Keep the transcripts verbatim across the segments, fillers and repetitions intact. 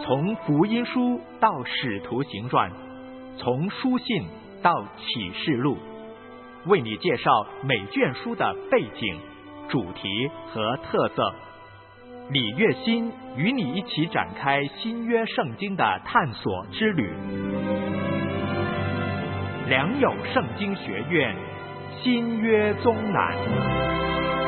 从福音书到使徒行传，从书信到启示录，为你介绍每卷书的背景、主题和特色。李月新与你一起展开新约圣经的探索之旅。良友圣经学院新约综览。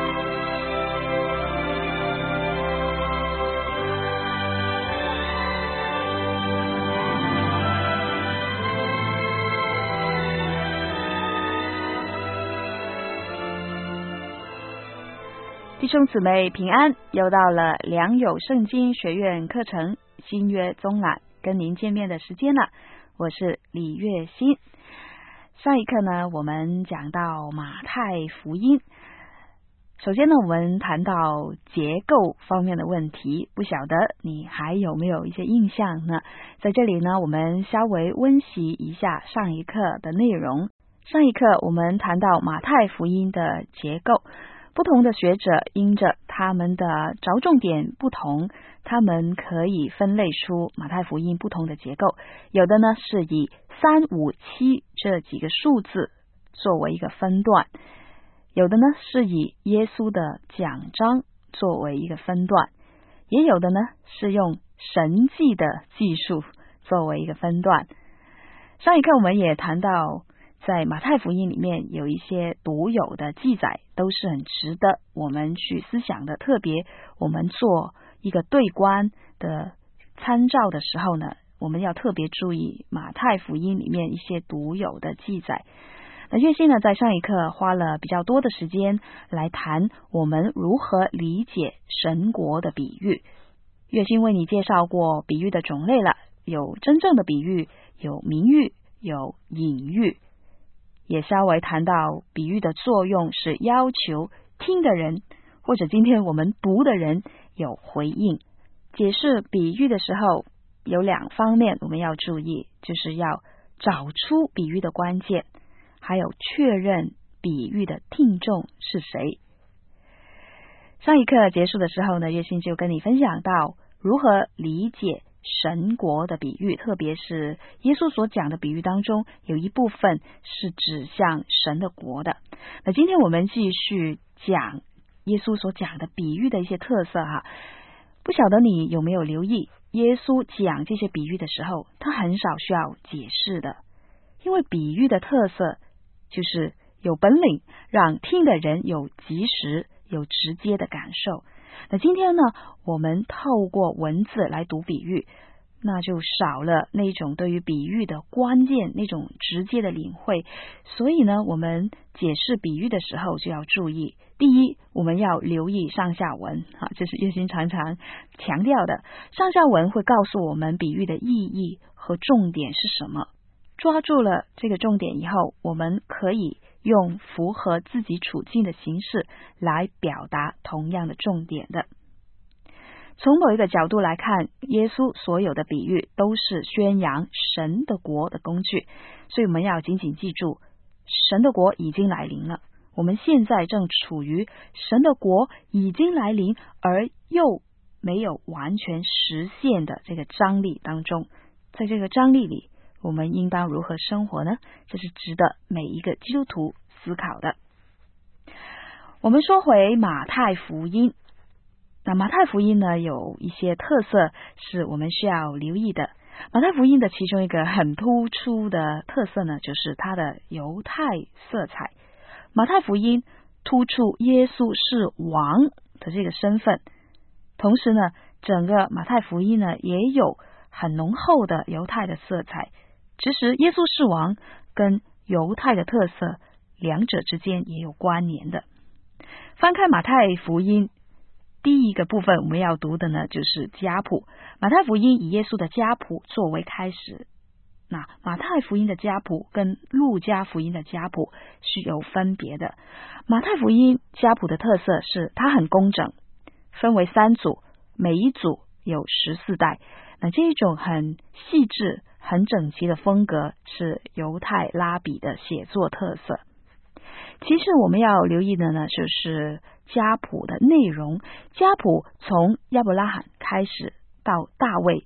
弟兄姊妹平安，又到了良友圣经学院课程新约综览跟您见面的时间了，我是李月新。上一课呢，我们讲到马太福音。首先呢，我们谈到结构方面的问题，不晓得你还有没有一些印象呢？在这里呢，我们稍微温习一下上一课的内容。上一课我们谈到马太福音的结构，不同的学者因着他们的着重点不同，他们可以分类出马太福音不同的结构。有的呢是以三五七这几个数字作为一个分段，有的呢是以耶稣的讲章作为一个分段，也有的呢是用神迹的记述作为一个分段。上一课我们也谈到在马太福音里面有一些独有的记载，都是很值得我们去思想的。特别我们做一个对观的参照的时候呢，我们要特别注意马太福音里面一些独有的记载。那月新呢，在上一课花了比较多的时间来谈我们如何理解神国的比喻。月新为你介绍过比喻的种类了，有真正的比喻，有明喻，有隐喻。也稍微谈到比喻的作用是要求听的人或者今天我们读的人有回应。解释比喻的时候有两方面我们要注意，就是要找出比喻的关键，还有确认比喻的听众是谁。上一课结束的时候呢，月新就跟你分享到如何理解神国的比喻，特别是耶稣所讲的比喻当中有一部分是指向神的国的。那今天我们继续讲耶稣所讲的比喻的一些特色哈。不晓得你有没有留意，耶稣讲这些比喻的时候，他很少需要解释的，因为比喻的特色就是有本领，让听的人有及时有直接的感受。那今天呢，我们透过文字来读比喻，那就少了那种对于比喻的关键那种直接的领会。所以呢，我们解释比喻的时候就要注意，第一，我们要留意上下文啊，这是月新常常强调的。上下文会告诉我们比喻的意义和重点是什么，抓住了这个重点以后，我们可以用符合自己处境的形式来表达同样的重点的。从某一个角度来看，耶稣所有的比喻都是宣扬神的国的工具，所以我们要紧紧记住，神的国已经来临了。我们现在正处于神的国已经来临而又没有完全实现的这个张力当中，在这个张力里我们应当如何生活呢？这是值得每一个基督徒思考的。我们说回马太福音，那马太福音呢，有一些特色是我们需要留意的。马太福音的其中一个很突出的特色呢，就是它的犹太色彩。马太福音突出耶稣是王的这个身份，同时呢，整个马太福音呢也有很浓厚的犹太的色彩。其实耶稣是王跟犹太的特色两者之间也有关联的。翻开马太福音第一个部分我们要读的呢，就是家谱。马太福音以耶稣的家谱作为开始，那马太福音的家谱跟路加福音的家谱是有分别的。马太福音家谱的特色是它很工整，分为三组，每一组有十四代。那这一种很细致很整齐的风格是犹太拉比的写作特色。其实我们要留意的呢，就是家谱的内容。家谱从亚伯拉罕开始到大卫，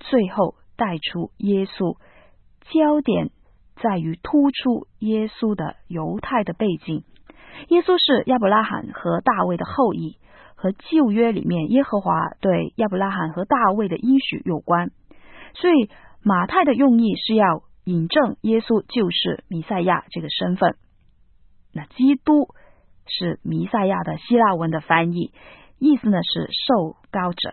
最后带出耶稣，焦点在于突出耶稣的犹太的背景。耶稣是亚伯拉罕和大卫的后裔，和旧约里面耶和华对亚伯拉罕和大卫的应许有关，所以马太的用意是要引证耶稣就是弥赛亚这个身份。那基督是弥赛亚的希腊文的翻译，意思呢是受膏者。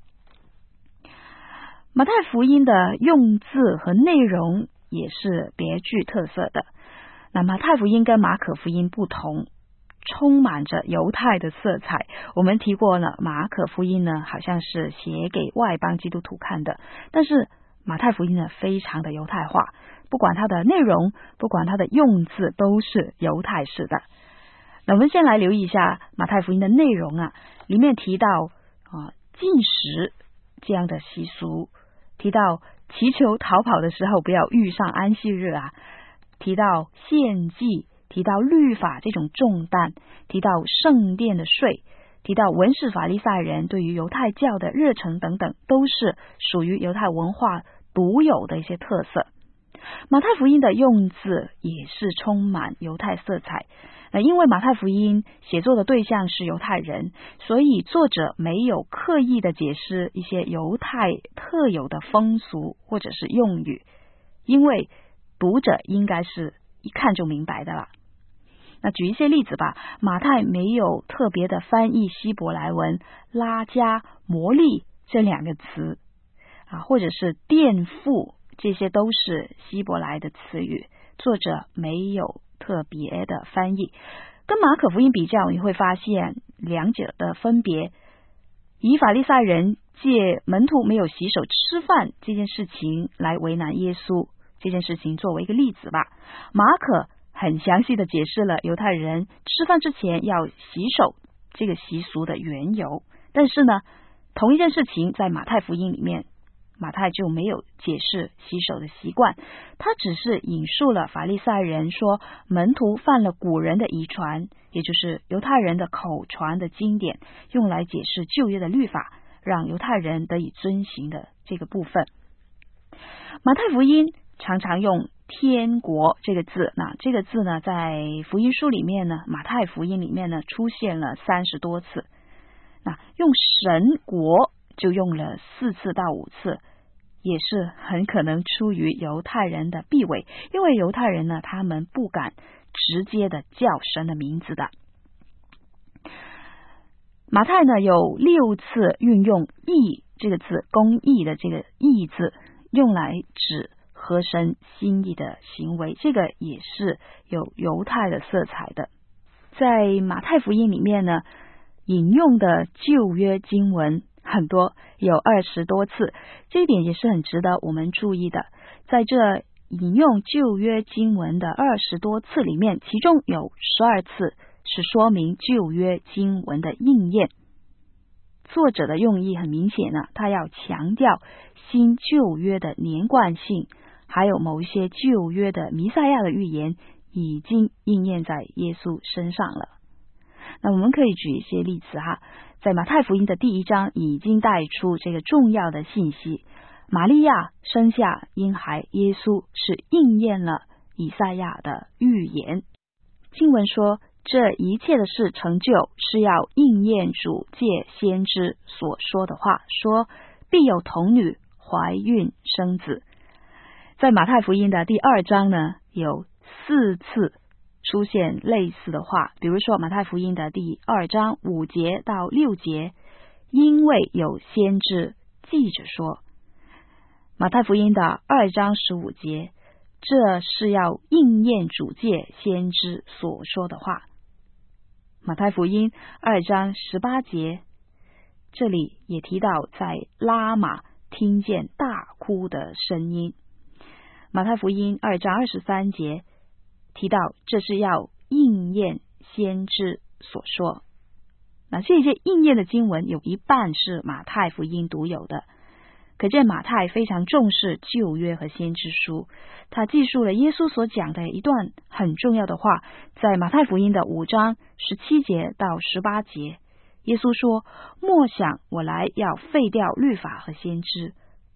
马太福音的用字和内容也是别具特色的。那马太福音跟马可福音不同，充满着犹太的色彩。我们提过了，马可福音呢好像是写给外邦基督徒看的，但是马太福音呢非常的犹太化，不管它的内容，不管它的用字，都是犹太式的。那我们先来留意一下马太福音的内容啊，里面提到啊禁食这样的习俗，提到祈求逃跑的时候不要遇上安息日啊，提到献祭，提到律法这种重担，提到圣殿的税，提到文士法利赛人对于犹太教的热忱等等，都是属于犹太文化独有的一些特色。马太福音的用字也是充满犹太色彩。那因为马太福音写作的对象是犹太人，所以作者没有刻意的解释一些犹太特有的风俗或者是用语，因为读者应该是一看就明白的了。那举一些例子吧，马太没有特别的翻译希伯来文拉加、摩利这两个词啊，或者是垫付，这些都是希伯来的词语，作者没有特别的翻译。跟马可福音比较，你会发现两者的分别。以法利赛人借门徒没有洗手吃饭这件事情来为难耶稣，这件事情作为一个例子吧。马可很详细的解释了犹太人吃饭之前要洗手这个习俗的缘由，但是呢，同一件事情在马太福音里面，马太就没有解释洗手的习惯，他只是引述了法利赛人说门徒犯了古人的遗传，也就是犹太人的口传的经典，用来解释旧约的律法，让犹太人得以遵行的这个部分。马太福音常常用天国这个字，那这个字呢，在福音书里面呢，马太福音里面呢出现了三十多次，那用神国就用了四次到五次，也是很可能出于犹太人的避讳，因为犹太人呢，他们不敢直接的叫神的名字的。马太呢有六次运用义这个字，公义的这个义字，用来指合神心意的行为，这个也是有犹太的色彩的。在马太福音里面呢，引用的旧约经文很多，有二十多次，这一点也是很值得我们注意的。在这引用旧约经文的二十多次里面，其中有十二次是说明旧约经文的应验。作者的用意很明显呢，他要强调新旧约的连贯性，还有某一些旧约的弥赛亚的预言已经应验在耶稣身上了。那我们可以举一些例子哈，在马太福音的第一章已经带出这个重要的信息，玛利亚生下婴孩耶稣是应验了以赛亚的预言。经文说，这一切的事成就是要应验主借先知所说的话，说必有童女怀孕生子。在马太福音的第二章呢，有四次出现类似的话，比如说马太福音的第二章五节到六节，因为有先知记着说。马太福音的二章十五节，这是要应验主借先知所说的话。马太福音二章十八节，这里也提到在拉玛听见大哭的声音。马太福音二章二十三节提到这是要应验先知所说。那这些应验的经文有一半是马太福音独有的，可见马太非常重视旧约和先知书，他记述了耶稣所讲的一段很重要的话，在马太福音的五章十七节到十八节，耶稣说，莫想我来要废掉律法和先知，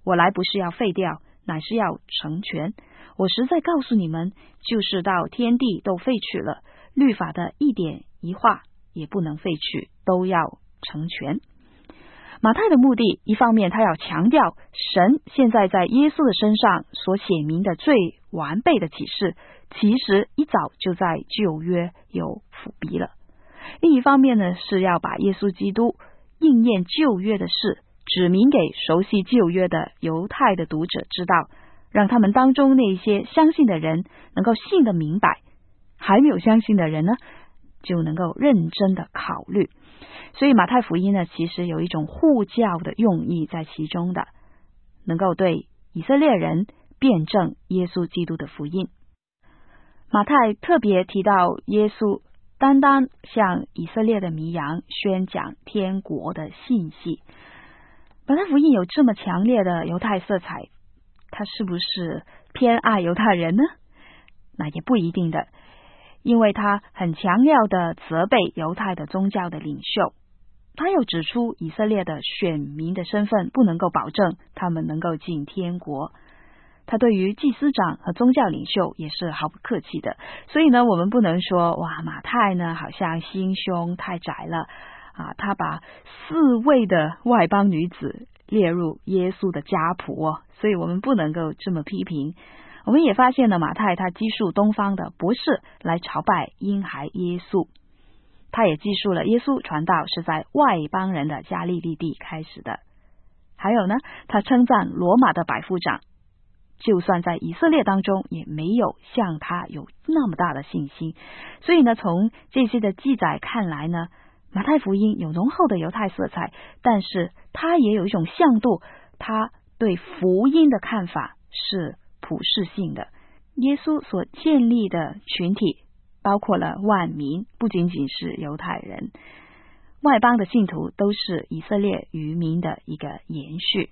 我来不是要废掉，乃是要成全。我实在告诉你们，就是到天地都废去了，律法的一点一画也不能废去，都要成全。马太的目的，一方面他要强调神现在在耶稣的身上所写明的最完备的启示，其实一早就在旧约有伏笔了。另一方面呢，是要把耶稣基督应验旧约的事指明给熟悉旧约的犹太的读者知道，让他们当中那些相信的人能够信得明白，还没有相信的人呢，就能够认真的考虑。所以马太福音呢，其实有一种护教的用意在其中的，能够对以色列人辩证耶稣基督的福音。马太特别提到耶稣单单向以色列的迷羊宣讲天国的信息。马太福音有这么强烈的犹太色彩，他是不是偏爱犹太人呢？那也不一定的，因为他很强调的责备犹太的宗教的领袖，他又指出以色列的选民的身份不能够保证他们能够进天国。他对于祭司长和宗教领袖也是毫不客气的，所以呢，我们不能说哇，马太呢好像心胸太窄了啊，他把四位的外邦女子列入耶稣的家谱哦，所以我们不能够这么批评。我们也发现了马太他记述东方的博士来朝拜婴孩耶稣，他也记述了耶稣传道是在外邦人的加利利地开始的。还有呢，他称赞罗马的百夫长，就算在以色列当中也没有像他有那么大的信心。所以呢，从这些的记载看来呢，马太福音有浓厚的犹太色彩，但是他也有一种向度，他对福音的看法是普世性的。耶稣所建立的群体包括了万民，不仅仅是犹太人，外邦的信徒都是以色列余民的一个延续。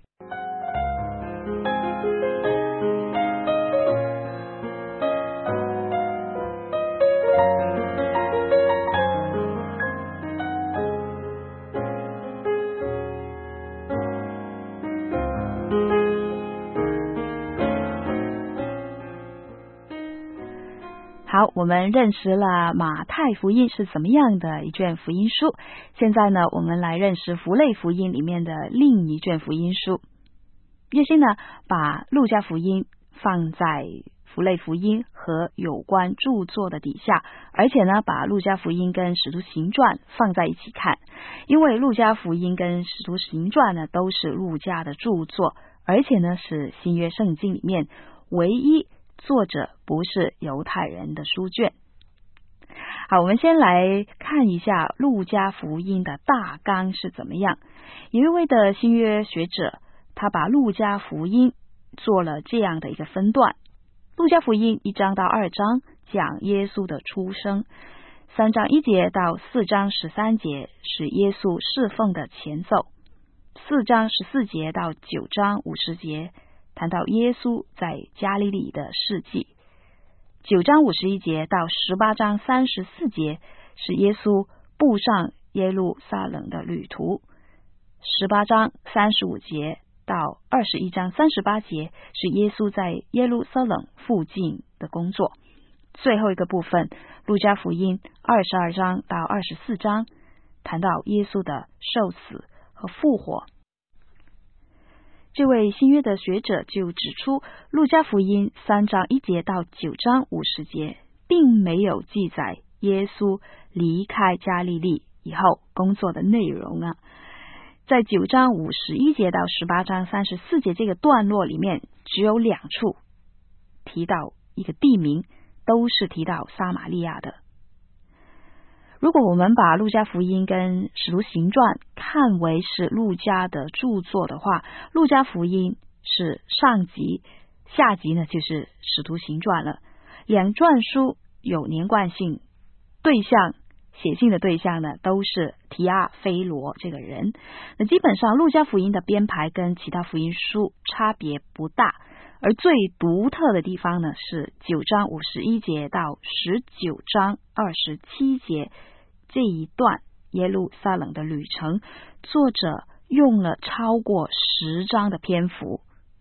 好，我们认识了马太福音是怎么样的一卷福音书，现在呢，我们来认识符类福音里面的另一卷福音书。叶欣呢，把路加福音放在符类福音和有关著作的底下，而且呢，把路加福音跟使徒行传放在一起看，因为路加福音跟使徒行传呢，都是路加的著作，而且呢，是新约圣经里面唯一作者不是犹太人的书卷。好，我们先来看一下路加福音的大纲是怎么样。有一位的新约学者，他把路加福音做了这样的一个分段。路加福音一章到二章讲耶稣的出生，三章一节到四章十三节是耶稣侍奉的前奏，四章十四节到九章五十节谈到耶稣在加利利的事迹，九章五十一节到十八章三十四节是耶稣步上耶路撒冷的旅途，十八章三十五节到二十一章三十八节是耶稣在耶路撒冷附近的工作。最后一个部分，路加福音二十二章到二十四章谈到耶稣的受死和复活。这位新约的学者就指出，路加福音三章一节到九章五十节并没有记载耶稣离开加利利以后工作的内容啊。在九章五十一节到十八章三十四节这个段落里面，只有两处提到一个地名，都是提到撒玛利亚的。如果我们把路加福音跟使徒行传看为是路加的著作的话，路加福音是上集，下集呢就是使徒行传了。两传书有连贯性，对象写信的对象呢都是提阿非罗这个人。那基本上路加福音的编排跟其他福音书差别不大，而最独特的地方呢是九章五十一节到十九章二十七节这一段耶路撒冷的旅程，作者用了超过十章的篇幅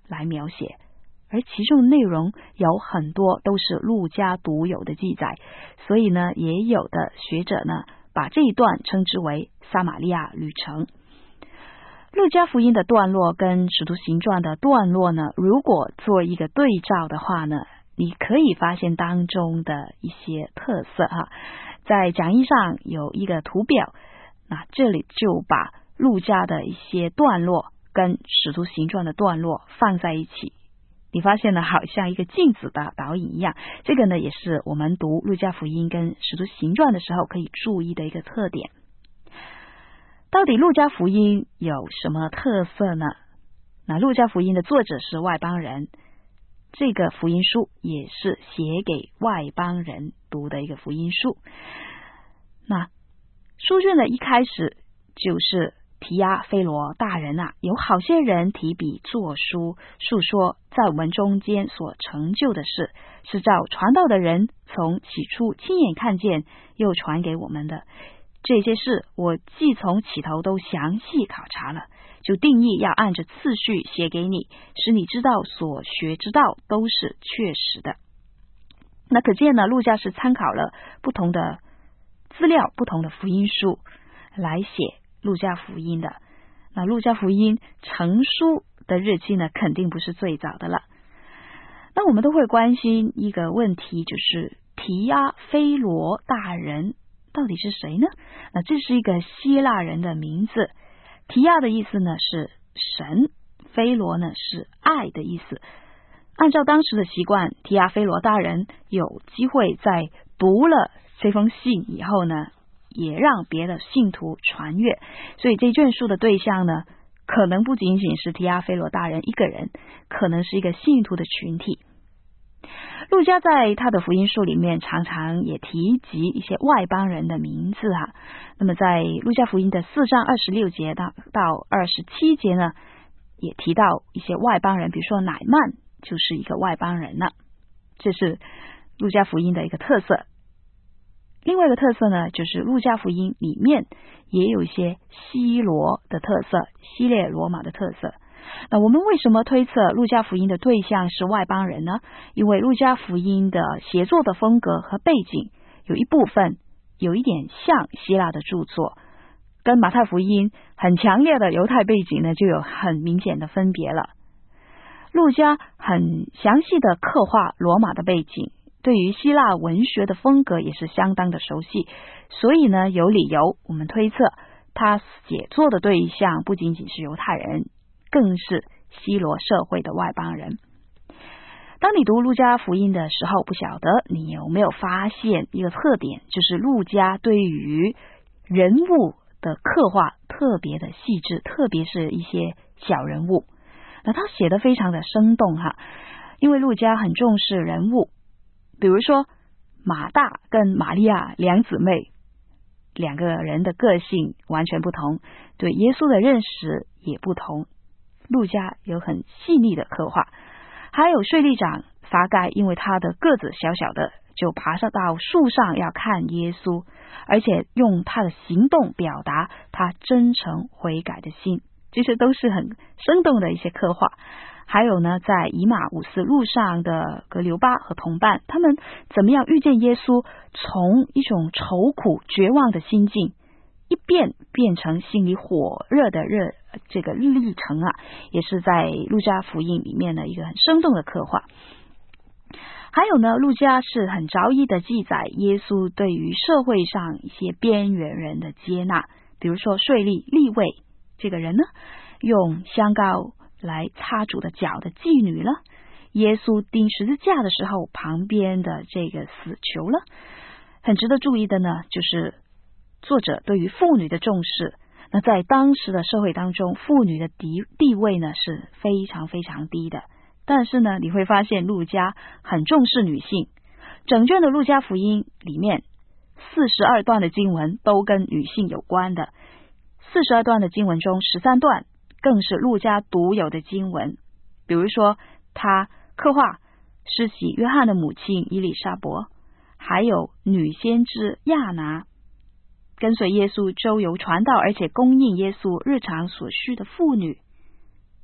来描写，而其中的内容有很多都是路加独有的记载，所以呢，也有的学者呢把这一段称之为撒玛利亚旅程。路加福音的段落跟使徒行传的段落呢，如果做一个对照的话呢，你可以发现当中的一些特色哈。在讲义上有一个图表，那这里就把路加的一些段落跟使徒行传的段落放在一起，你发现呢，好像一个镜子的导引一样。这个呢，也是我们读路加福音跟使徒行传的时候可以注意的一个特点。到底路加福音有什么特色呢？那路加福音的作者是外邦人，这个福音书也是写给外邦人读的一个福音书。那书卷的一开始就是提亚非罗大人啊，有好些人提笔作书，述说在我们中间所成就的事，是照传道的人从起初亲眼看见又传给我们的。这些事我既从起头都详细考察了，就定义要按着次序写给你，使你知道所学之道都是确实的。那可见呢，路加是参考了不同的资料，不同的福音书来写路加福音的。那路加福音成书的日期呢，肯定不是最早的了。那我们都会关心一个问题，就是提亚非罗大人到底是谁呢？那这是一个希腊人的名字，提亚的意思呢是神，菲罗呢是爱的意思。按照当时的习惯，提亚非罗大人有机会在读了这封信以后呢，也让别的信徒传阅，所以这卷书的对象呢，可能不仅仅是提亚非罗大人一个人，可能是一个信徒的群体。路加在他的福音书里面常常也提及一些外邦人的名字哈。那么在路加福音的四章二十六节到到二十七节呢，也提到一些外邦人，比如说乃曼就是一个外邦人了，这是路加福音的一个特色。另外一个特色呢，就是路加福音里面也有一些希罗的特色，希列罗马的特色。那我们为什么推测路加福音的对象是外邦人呢？因为路加福音的写作的风格和背景有一部分有一点像希腊的著作，跟马太福音很强烈的犹太背景呢就有很明显的分别了。路加很详细的刻画罗马的背景，对于希腊文学的风格也是相当的熟悉，所以呢有理由我们推测他写作的对象不仅仅是犹太人，更是希罗社会的外邦人。当你读路加福音的时候，不晓得你有没有发现一个特点，就是路加对于人物的刻画特别的细致，特别是一些小人物，那他写得非常的生动哈。因为路加很重视人物，比如说马大跟玛利亚两姊妹，两个人的个性完全不同，对耶稣的认识也不同，路加有很细腻的刻画。还有税吏长撒该，因为他的个子小小的，就爬上到树上要看耶稣，而且用他的行动表达他真诚悔改的心，这些都是很生动的一些刻画。还有呢，在以马忤斯路上的格留巴和同伴，他们怎么样遇见耶稣，从一种愁苦绝望的心境一变变成心里火热的热这个历程啊，也是在路加福音里面的一个很生动的刻画。还有呢，路加是很着意的记载耶稣对于社会上一些边缘人的接纳，比如说税吏利未这个人呢，用香膏来擦主的脚的妓女了，耶稣钉十字架的时候旁边的这个死囚了。很值得注意的呢，就是作者对于妇女的重视。那在当时的社会当中，妇女的地地位呢是非常非常低的，但是呢你会发现路加很重视女性。整卷的路加福音里面四十二段的经文都跟女性有关的，四十二段的经文中十三段更是路加独有的经文。比如说他刻画施洗约翰的母亲伊丽莎伯，还有女先知亚拿，跟随耶稣周游传道而且供应耶稣日常所需的妇女，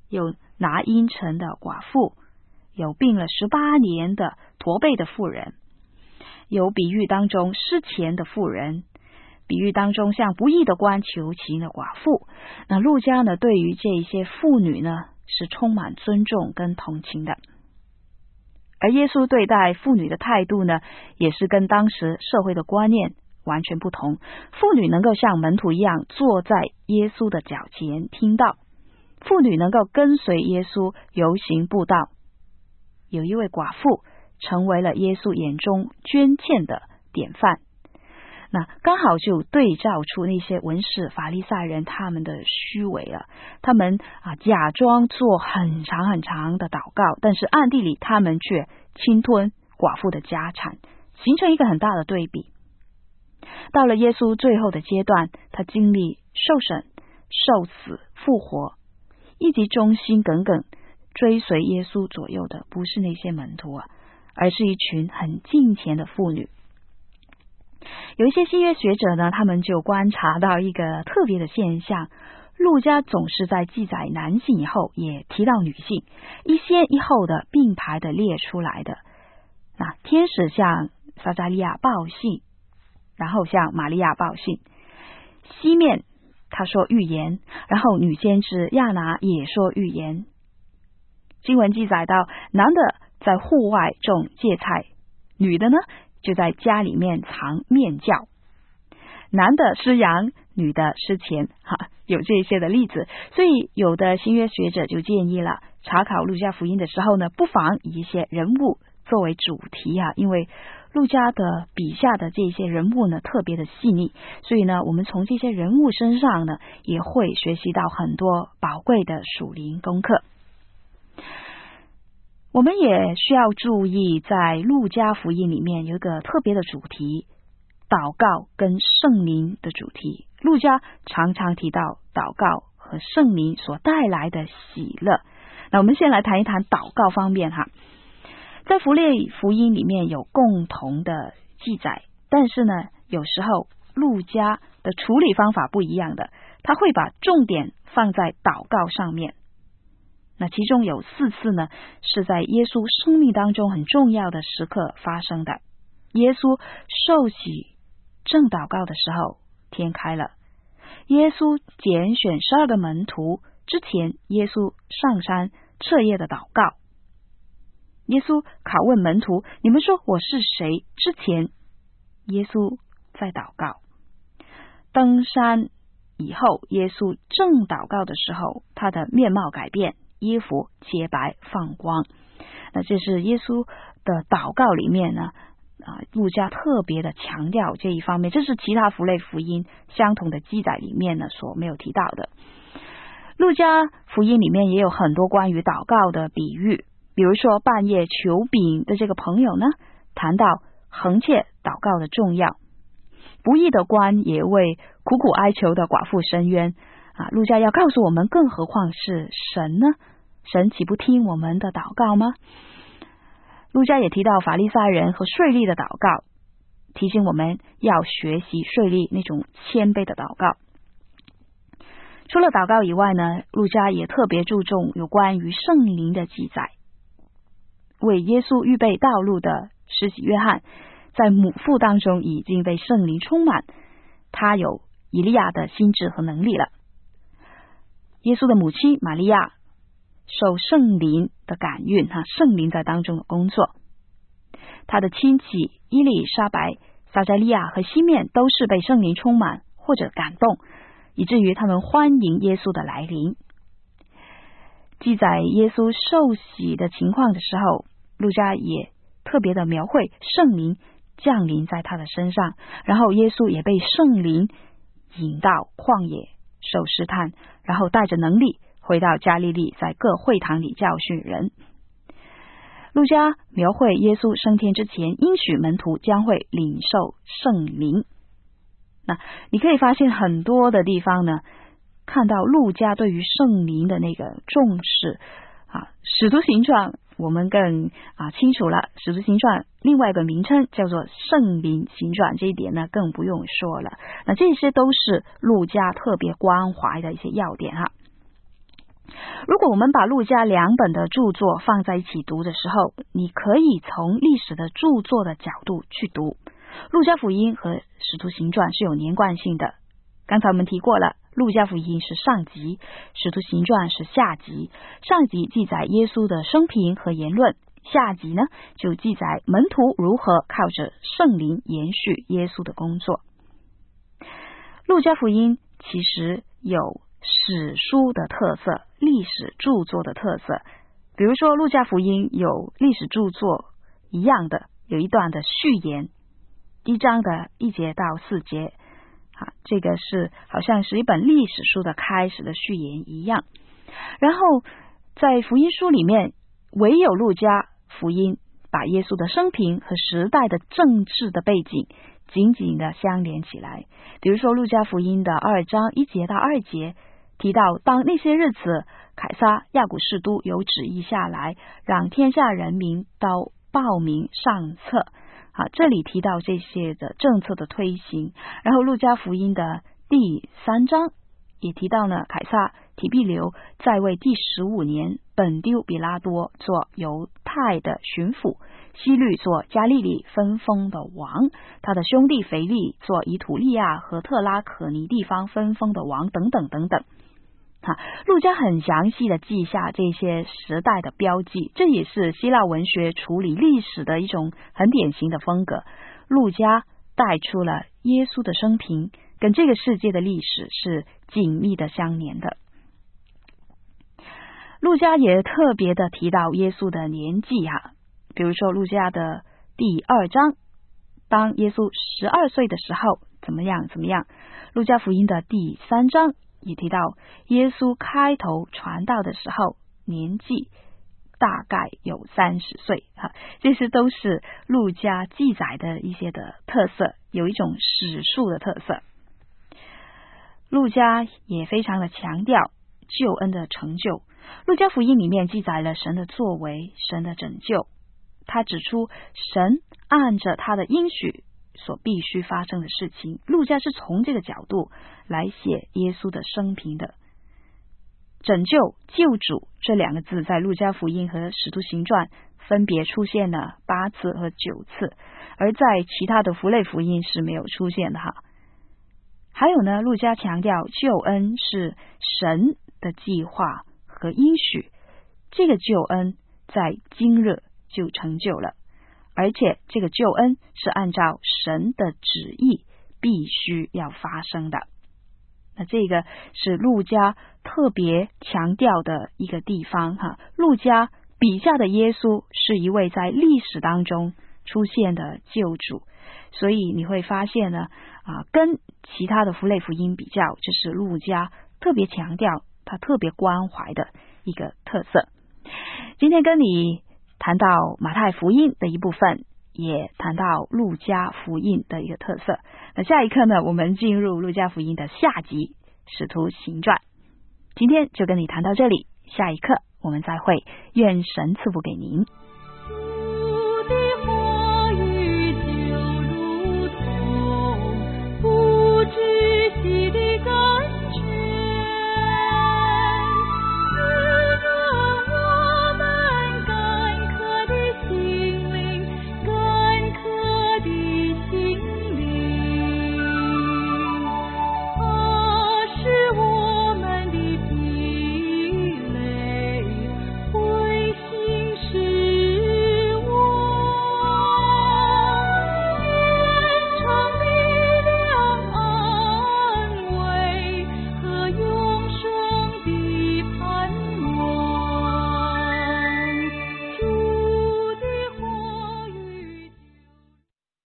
有拿因城的寡妇，有病了十八年的驼背的妇人，有比喻当中失钱的妇人，比喻当中向不义的官求情的寡妇。那路加呢，对于这些妇女呢，是充满尊重跟同情的。而耶稣对待妇女的态度呢，也是跟当时社会的观念完全不同。妇女能够像门徒一样坐在耶稣的脚前听道，妇女能够跟随耶稣游行布道。有一位寡妇成为了耶稣眼中捐献的典范，那刚好就对照出那些文士法利赛人他们的虚伪了。他们啊假装做很长很长的祷告，但是暗地里他们却侵吞寡妇的家产，形成一个很大的对比。到了耶稣最后的阶段，他经历受审、受死、复活，以及忠心耿耿追随耶稣左右的不是那些门徒啊，而是一群很敬虔的妇女。有一些新约学者呢，他们就观察到一个特别的现象，路加总是在记载男性以后也提到女性，一先一后的并排的列出来的。那天使向撒迦利亚报信，然后向玛利亚报信，西面他说预言，然后女先知亚拿也说预言。经文记载到，男的在户外种芥菜，女的呢就在家里面藏面酵，男的施羊，女的施钱，哈，有这些的例子。所以有的新约学者就建议了，查考路加福音的时候呢，不妨以一些人物作为主题啊，因为路加的笔下的这些人物呢特别的细腻，所以呢我们从这些人物身上呢也会学习到很多宝贵的属灵功课。我们也需要注意，在路加福音里面有一个特别的主题，祷告跟圣灵的主题。路加常常提到祷告和圣灵所带来的喜乐。那我们先来谈一谈祷告方面哈。在符类福音里面有共同的记载，但是呢有时候路加的处理方法不一样的，他会把重点放在祷告上面。那其中有四次呢是在耶稣生命当中很重要的时刻发生的。耶稣受洗正祷告的时候，天开了。耶稣拣选十二个门徒之前，耶稣上山彻夜的祷告。耶稣拷问门徒，你们说我是谁？之前耶稣在祷告。登山以后，耶稣正祷告的时候，他的面貌改变，衣服洁白放光。那这是耶稣的祷告里面呢啊，路加特别的强调这一方面，这是其他符类福音相同的记载里面呢所没有提到的。路加福音里面也有很多关于祷告的比喻，比如说半夜求饼的这个朋友呢，谈到横切祷告的重要。不义的官也为苦苦哀求的寡妇伸冤啊，路加要告诉我们，更何况是神呢？神岂不听我们的祷告吗？路加也提到法利赛人和税吏的祷告，提醒我们要学习税吏那种谦卑的祷告。除了祷告以外呢，路加也特别注重有关于圣灵的记载。为耶稣预备道路的施洗约翰，在母腹当中已经被圣灵充满，他有以利亚的心智和能力了。耶稣的母亲玛利亚受圣灵的感孕，圣灵在当中的工作。他的亲戚伊丽莎白、撒迦利亚和西面都是被圣灵充满或者感动，以至于他们欢迎耶稣的来临。记载耶稣受洗的情况的时候，路加也特别的描绘圣灵降临在他的身上，然后耶稣也被圣灵引到旷野受试探，然后带着能力回到加利利，在各会堂里教训人。路加描绘耶稣升天之前应许门徒将会领受圣灵。那你可以发现很多的地方呢，看到路加对于圣灵的那个重视啊。使徒行传我们更啊清楚了，使徒行传另外一个名称叫做圣灵行传，这一点呢更不用说了。那这些都是路加特别关怀的一些要点哈。如果我们把路加两本的著作放在一起读的时候，你可以从历史的著作的角度去读。路加福音和使徒行传是有连贯性的。刚才我们提过了，路加福音是上集，使徒行传是下集。上集记载耶稣的生平和言论，下集呢就记载门徒如何靠着圣灵延续耶稣的工作。路加福音其实有史书的特色，历史著作的特色。比如说路加福音有历史著作一样的，有一段的序言，一章的一节到四节，啊，这个是好像是一本历史书的开始的序言一样。然后在福音书里面，唯有路加福音把耶稣的生平和时代的政治的背景紧紧的相连起来。比如说路加福音的二章一节到二节提到，当那些日子，凯撒亚古士都有旨意下来，让天下人民都报名上册。啊，这里提到这些的政策的推行。然后路加福音的第三章也提到呢，凯撒提庇留在位第十五年，本丢比拉多做犹太的巡抚，希律做加利利分封的王，他的兄弟腓力做以土利亚和特拉可尼地方分封的王，等等等等。啊，路加很详细的记下这些时代的标记，这也是希腊文学处理历史的一种很典型的风格。路加带出了耶稣的生平跟这个世界的历史是紧密的相连的。路加也特别的提到耶稣的年纪哈，比如说路加的第二章，当耶稣十二岁的时候怎么样怎么样。路加福音的第三章也提到耶稣开头传道的时候年纪大概有三十岁，这些都是路加记载的一些的特色，有一种史述的特色。路加也非常的强调救恩的成就。路加福音里面记载了神的作为，神的拯救，他指出神按着他的应许所必须发生的事情。路加是从这个角度来写耶稣的生平的。拯救、救主这两个字在路加福音和使徒行传分别出现了八次和九次，而在其他的福类福音是没有出现的哈。还有呢，路加强调救恩是神的计划和应许，这个救恩在今日就成就了，而且这个救恩是按照神的旨意必须要发生的。那这个是路加特别强调的一个地方哈。路加笔下的耶稣是一位在历史当中出现的救主，所以你会发现呢，啊，跟其他的福类福音比较，这是路加特别强调他特别关怀的一个特色。今天跟你谈到马太福音的一部分，也谈到路加福音的一个特色。那下一课呢，我们进入路加福音的下集使徒行传。今天就跟你谈到这里，下一课我们再会，愿神赐福给您。